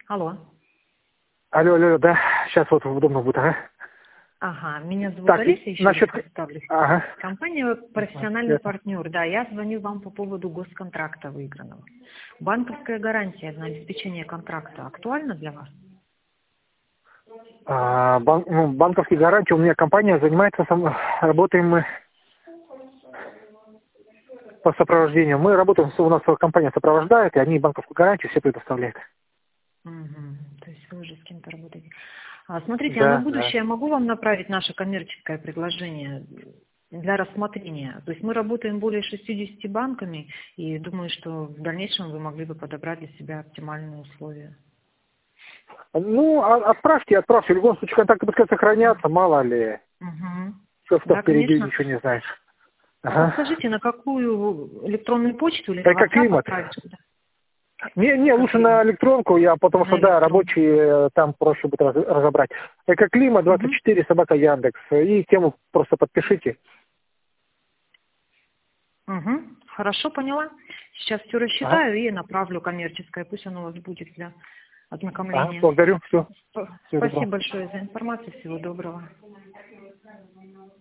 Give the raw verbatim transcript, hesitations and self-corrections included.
Алло. Алло, алло, да, сейчас вот удобно будет, ага. Ага, меня зовут Так, Олеся, еще насчет... раз представлюсь. Ага. Компания «Профессиональный Ясно. партнер». Да, я звоню вам по поводу госконтракта выигранного. Банковская гарантия на обеспечение контракта актуальна для вас? А, бан... ну, банковские гарантии, у меня компания занимается, сам... работаем мы по сопровождению. Мы работаем, у нас компания сопровождает, и они банковскую гарантию все предоставляют. Угу. То есть вы уже с кем-то работаете. А, смотрите, а на Да, да. будущее я могу вам направить наше коммерческое предложение для рассмотрения? То есть мы работаем более шестьюдесятью банками, и думаю, что в дальнейшем вы могли бы подобрать для себя оптимальные условия. Ну, а- отправьте, отправьте. В любом случае, контакты пускай сохранятся, мало ли. Угу. Все, что Да, впереди, конечно. ничего не знаешь. А Ага. подскажите, на какую электронную почту или на WhatsApp Экоклимат. отправить куда? Не, не, лучше на Экоклимат. электронку, я, потому что, На да, электронку. рабочие, э, там проще будет раз- разобрать. Экоклимат двадцать Угу. четыре собака Яндекс. И тему просто подпишите. Угу. Хорошо, поняла. Сейчас все Ага. рассчитаю и направлю коммерческое. Пусть оно у вас будет для Ага, ознакомления. благодарю. Все. Сп- Всего доброго. Спасибо большое за информацию. Всего доброго.